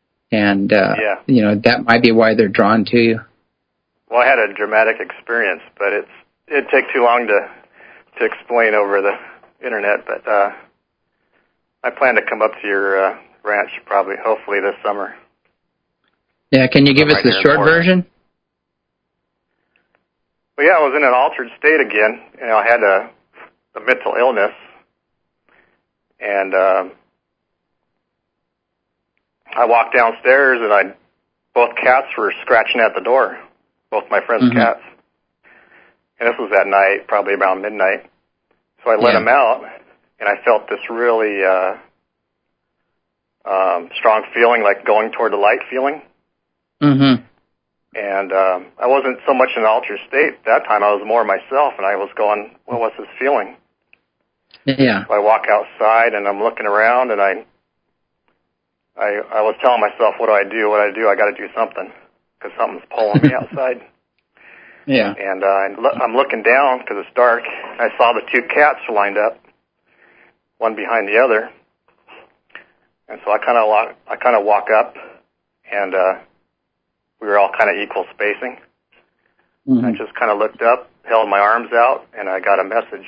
that might be why they're drawn to you. Well, I had a dramatic experience, but it'd take too long to explain over the internet. But I plan to come up to your ranch hopefully this summer. Yeah, can you give us the short version? Well, yeah, I was in an altered state again. I had a mental illness, and I walked downstairs, and both cats were scratching at the door, both my friends' cats. And this was at night, probably around midnight. So I let them out, and I felt this really strong feeling, like going toward the light feeling. Mm-hmm. And I wasn't so much in an altered state that time. I was more myself, and I was going, well, what's this feeling? Yeah. So I walk outside, and I'm looking around, and I was telling myself, what do I do? I got to do something, because something's pulling me outside. Yeah. And I'm looking down, because it's dark. I saw the two cats lined up, one behind the other. And so I kind of walk up, and we were all kind of equal spacing. Mm-hmm. I just kind of looked up, held my arms out, and I got a message.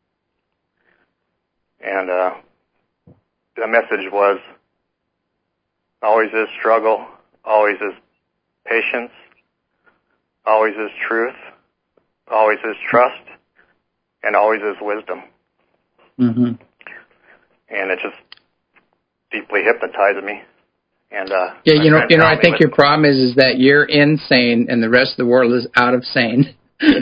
And the message was, always is struggle, always is patience, always is truth, always is trust, and always is wisdom. Mm-hmm. And it just deeply hypnotized me. And I think your problem is that you're insane and the rest of the world is out of sane.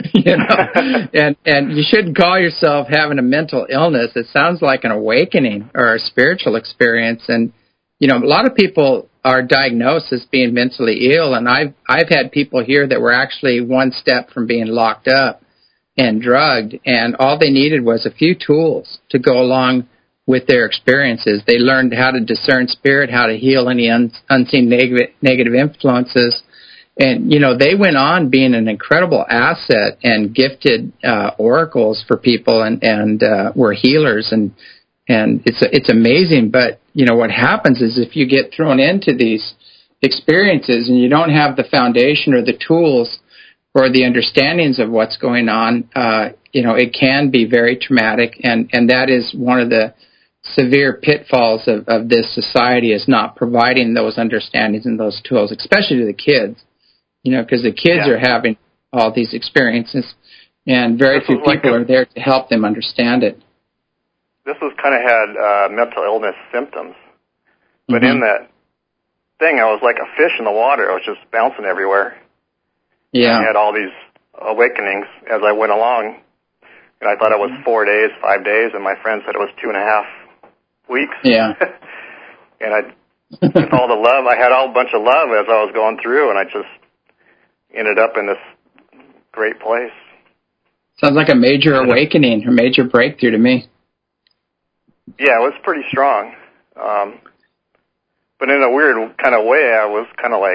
And you shouldn't call yourself having a mental illness. It sounds like an awakening or a spiritual experience. And a lot of people are diagnosed as being mentally ill, and I've had people here that were actually one step from being locked up and drugged, and all they needed was a few tools to go along with their experiences. They learned how to discern spirit, how to heal any unseen negative influences. And, they went on being an incredible asset and gifted oracles for people and were healers. And it's amazing. But, what happens is if you get thrown into these experiences and you don't have the foundation or the tools or the understandings of what's going on, it can be very traumatic. And that is one of the severe pitfalls of this society, is not providing those understandings and those tools, especially to the kids, because the kids are having all these experiences, and very few people are there to help them understand it. This was kind of had mental illness symptoms, but in that thing, I was like a fish in the water. I was just bouncing everywhere. Yeah. And I had all these awakenings as I went along, and I thought it was 4 days, 5 days, and my friend said it was 2.5 weeks. Yeah. And with all the love, I had a bunch of love as I was going through, and I just ended up in this great place. Sounds like a major awakening or major breakthrough to me. Yeah, it was pretty strong. But in a weird kind of way, I was kind of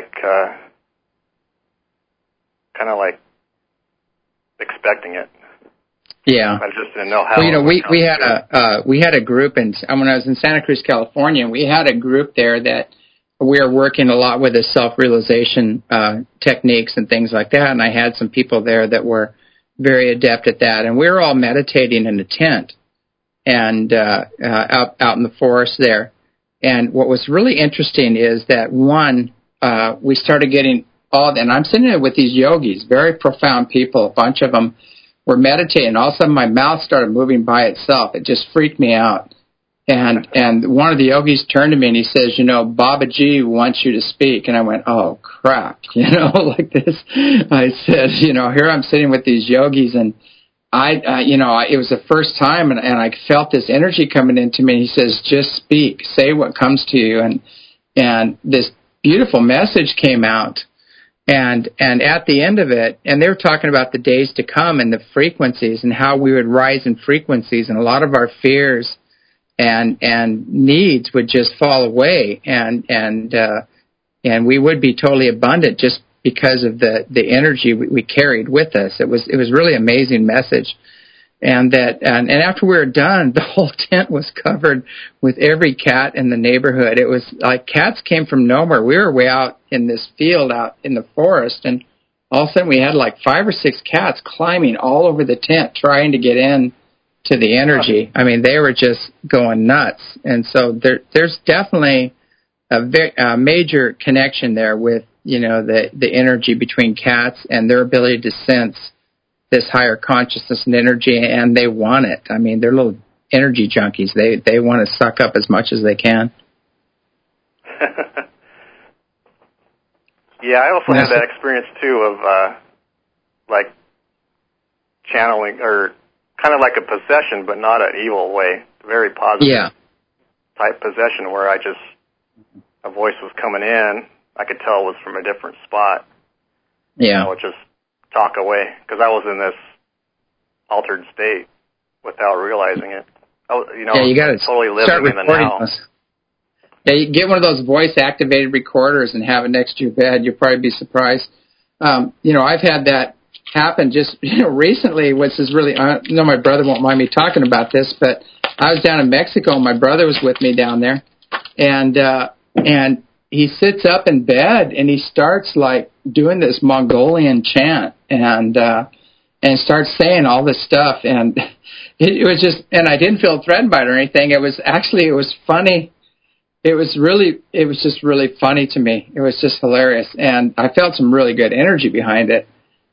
like expecting it. Yeah. I just didn't know how. Well, we had a group when I was in Santa Cruz, California, and we had a group there that we are working a lot with the self-realization techniques and things like that. And I had some people there that were very adept at that, and we were all meditating in a tent and out in the forest there. And what was really interesting is that we started getting and I'm sitting there with these yogis, very profound people, a bunch of them were meditating. All of a sudden, my mouth started moving by itself. It just freaked me out. And one of the yogis turned to me and he says, you know, Babaji wants you to speak. And I went, oh, crap, you know, like this. I said, you know, here I'm sitting with these yogis, and it was the first time, and I felt this energy coming into me. He says, just speak, say what comes to you. And this beautiful message came out. And at the end of it, and they were talking about the days to come and the frequencies and how we would rise in frequencies, and a lot of our fears and needs would just fall away, and we would be totally abundant just because of the energy we carried with us. It was really an amazing message. And after we were done, the whole tent was covered with every cat in the neighborhood. It was like cats came from nowhere. We were way out in this field out in the forest, and all of a sudden we had like 5 or 6 cats climbing all over the tent trying to get in to the energy. I mean, they were just going nuts. And so there's definitely a major connection there with, you know, the energy between cats and their ability to sense this higher consciousness and energy, and they want it. I mean, they're little energy junkies. They want to suck up as much as they can. Yeah, I also had that experience too of like channeling, or kind of like a possession, but not an evil way. Very positive type possession where a voice was coming in. I could tell it was from a different spot. Yeah. It would just talk away, because I was in this altered state without realizing it. You got to totally living in the now. Yeah, you get one of those voice-activated recorders and have it next to your bed. You'll probably be surprised. I've had that happen just recently, which is really, I know my brother won't mind me talking about this, but I was down in Mexico, and my brother was with me down there, and he sits up in bed, and he starts, like, doing this Mongolian chant, and starts saying all this stuff, and it was just, and I didn't feel threatened by it or anything. It was funny. It was just really funny to me. It was just hilarious, and I felt some really good energy behind it,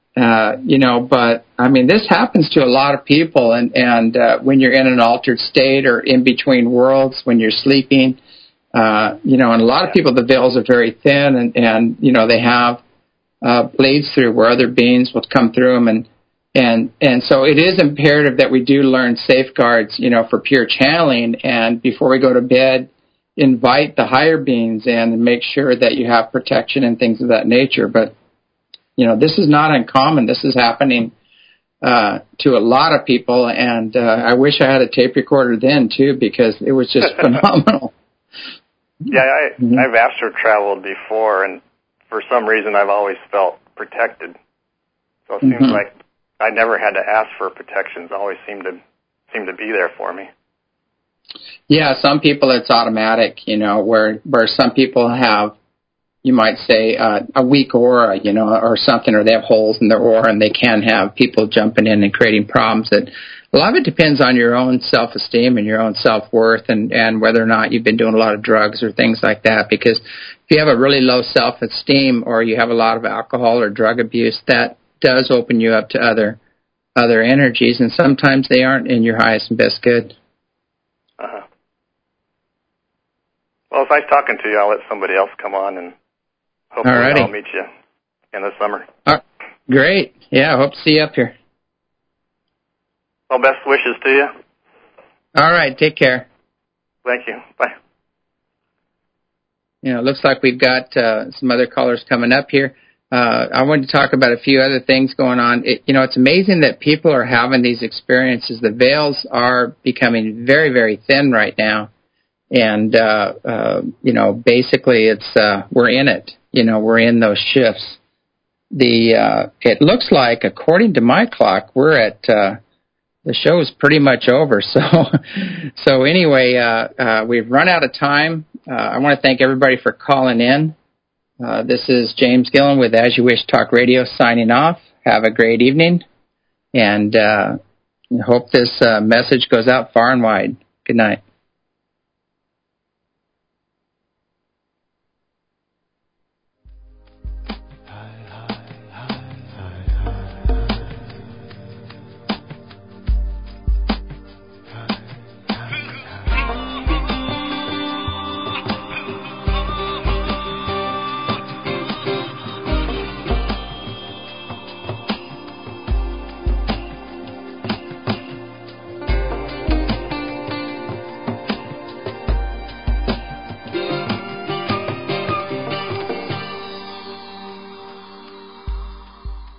but I mean, this happens to a lot of people, and when you're in an altered state or in between worlds, when you're sleeping, and a lot of people, the veils are very thin, and they have bleeds through where other beings will come through them, and so it is imperative that we do learn safeguards, for pure channeling, and before we go to bed, invite the higher beings in and make sure that you have protection and things of that nature. But this is not uncommon. This is happening to a lot of people, and I wish I had a tape recorder then too, because it was just phenomenal. Yeah, I've astro traveled before, and for some reason I've always felt protected. So it seems like I never had to ask for protections. Always seemed to be there for me. Yeah, some people it's automatic, where some people have, you might say, a weak aura, or something, or they have holes in their aura, and they can have people jumping in and creating problems. That a lot of it depends on your own self-esteem and your own self-worth, and whether or not you've been doing a lot of drugs or things like that. Because if you have a really low self-esteem, or you have a lot of alcohol or drug abuse, that does open you up to other energies, and sometimes they aren't in your highest and best good. Uh-huh. Well, it's nice talking to you. I'll let somebody else come on, and hopefully I'll meet you in the summer. Great. Yeah, I hope to see you up here. Well, best wishes to you. All right, take care. Thank you. Bye. It looks like we've got some other callers coming up here. I wanted to talk about a few other things going on. It's amazing that people are having these experiences. The veils are becoming very, very thin right now. And, basically it's, we're in it. We're in those shifts. It looks like, according to my clock, we're at, the show is pretty much over. So anyway, we've run out of time. I want to thank everybody for calling in. This is James Gillen with As You Wish Talk Radio signing off. Have a great evening, and hope this message goes out far and wide. Good night.